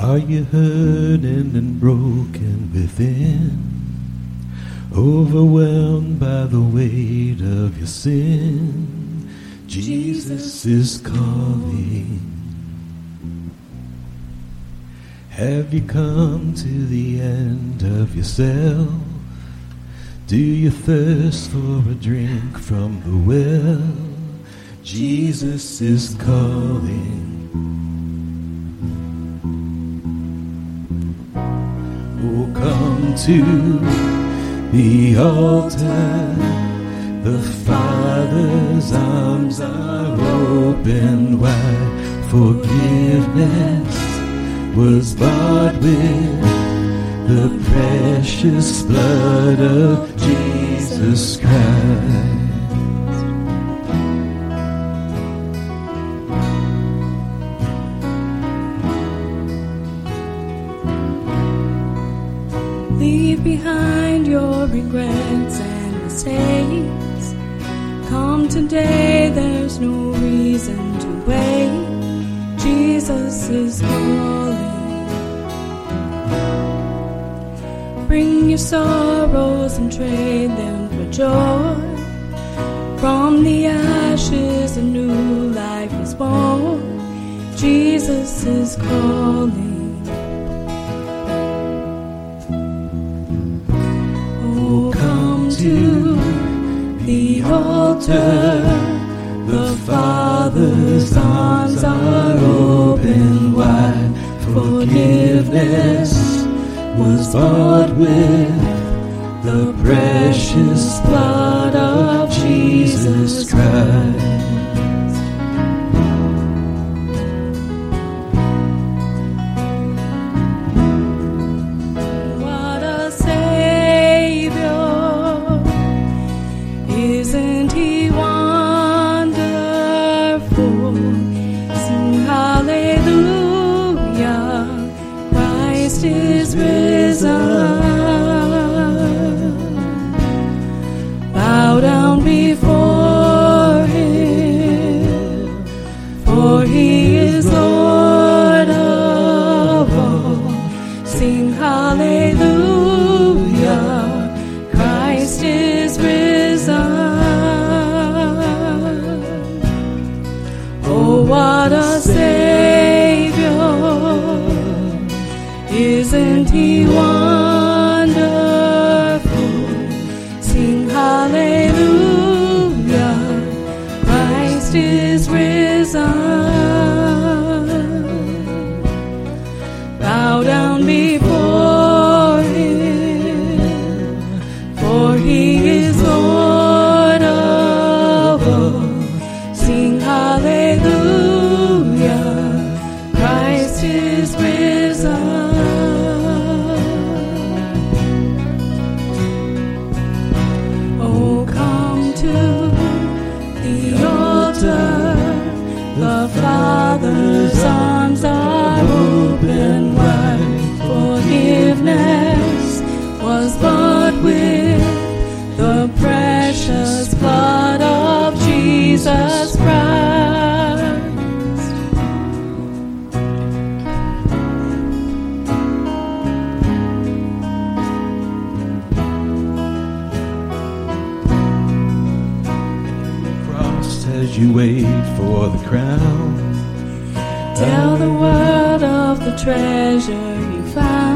Are you hurting and broken within? Overwhelmed by the weight of your sin? Jesus is calling. Have you come to the end of yourself? Do you thirst for a drink from the well? Jesus is calling. Oh, come to the altar. The Father's arms are open wide. Forgiveness was bought with the precious blood of Jesus Christ. Leave behind your regrets and mistakes. Come today, there's no reason to wait. Jesus is calling. Bring your sorrows and trade them for joy. From the ashes a new life is born. Jesus is calling. To the altar, the Father's arms are open wide. Forgiveness was bought with the precious blood of Jesus Christ. Is risen. Bow down before him, for he is Lord of all. Sing hallelujah, Christ is risen. Oh, what a Savior! Isn't he wonderful? Sing hallelujah, Christ is risen. Bow down before him, for he is Lord of all. Sing hallelujah, Christ is risen. The Father's arms are open wide. Forgiveness was bought with the precious blood of Jesus Christ. Cross as you wait for the crown. Tell the world of the treasure you found.